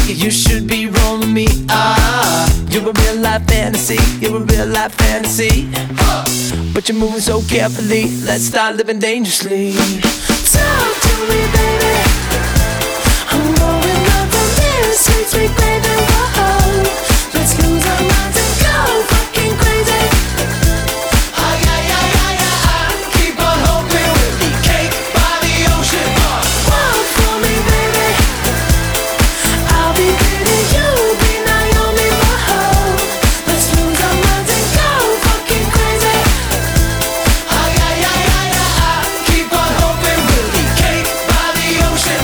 You should be rolling me. You're a real life fantasy. You're a real life fantasy. But you're moving so carefully. Let's start living dangerously. Talk to me, baby. I'm going up from this sweet, sweet baby. Whoa. Let's lose our minds and go fucking crazy. Keep on hoping we'll be cake by the ocean. Walk for me, baby. I'll be pretty, you'll be Naomi. Whoa. Let's lose our minds and go fucking crazy. Keep on hoping we'll be cake by the ocean.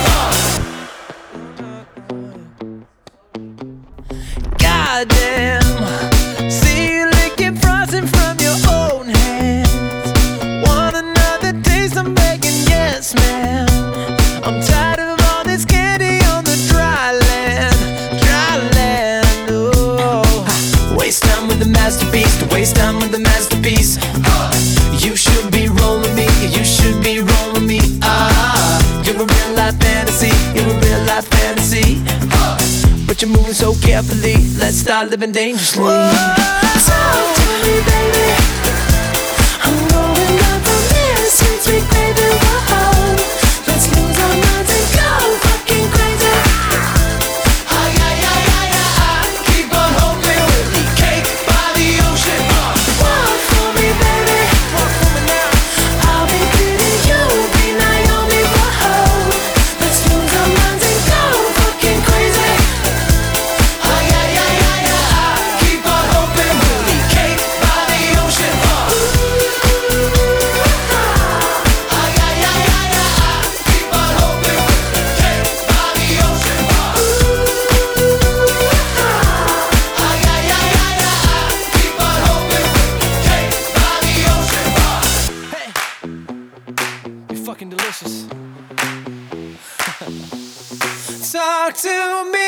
Goddamn, see you licking frosting from your own hands. Want another taste? I'm begging, yes, ma'am. I'm tired of all this candy on the dry land, dry land. Oh, waste time with the masterpiece, to waste time with the masterpiece. You should be rolling me, you should be rolling me. You're a real life fantasy, you're a real life fantasy. But you're moving so carefully. Let's start living dangerously. Talk to me, baby. I'm going up from this sweet, sweet baby. Whoa. Let's lose our minds and go fucking crazy. Keep on hoping we'll be cake by the ocean. Walk for me, baby. Walk for me now. I'll be pretty, you'll be Naomi. Whoa. Let's lose our minds and go fucking crazy. Keep on hoping we'll be cake by the ocean. Keep on hoping we'll be cake by the ocean. Keep on hoping we'll be cake by the ocean. Hey, you're fucking delicious. Talk to me.